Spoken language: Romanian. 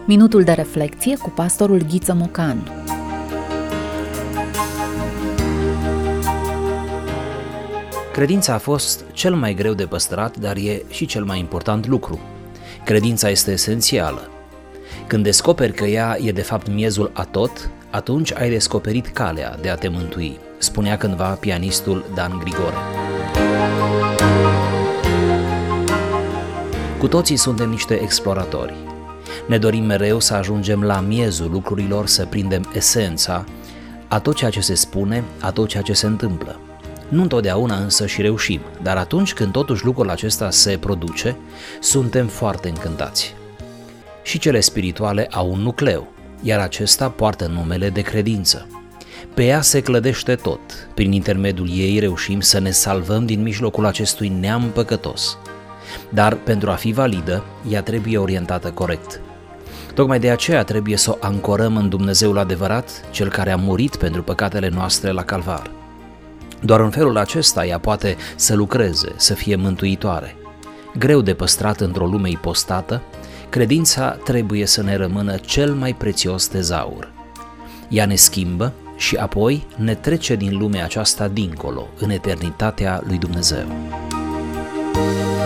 Minutul de reflecție cu pastorul Ghiță Mocan. Credința a fost cel mai greu de păstrat, dar e și cel mai important lucru. Credința este esențială. Când descoperi că ea e de fapt miezul a tot, atunci ai descoperit calea de a te mântui, spunea cândva pianistul Dan Grigore. Cu toții suntem niște exploratori. Ne dorim mereu să ajungem la miezul lucrurilor, să prindem esența a tot ceea ce se spune, a tot ceea ce se întâmplă. Nu întotdeauna însă și reușim, dar atunci când totuși lucrul acesta se produce, suntem foarte încântați. Și cele spirituale au un nucleu, iar acesta poartă numele de credință. Pe ea se clădește tot, prin intermediul ei reușim să ne salvăm din mijlocul acestui neam păcătos. Dar pentru a fi validă, ea trebuie orientată corect. Tocmai de aceea trebuie să o ancorăm în Dumnezeul adevărat, Cel care a murit pentru păcatele noastre la Calvar. Doar în felul acesta ea poate să lucreze, să fie mântuitoare. Greu de păstrat într-o lume ipostată, credința trebuie să ne rămână cel mai prețios tezaur. Ea ne schimbă și apoi ne trece din lumea aceasta dincolo, în eternitatea lui Dumnezeu.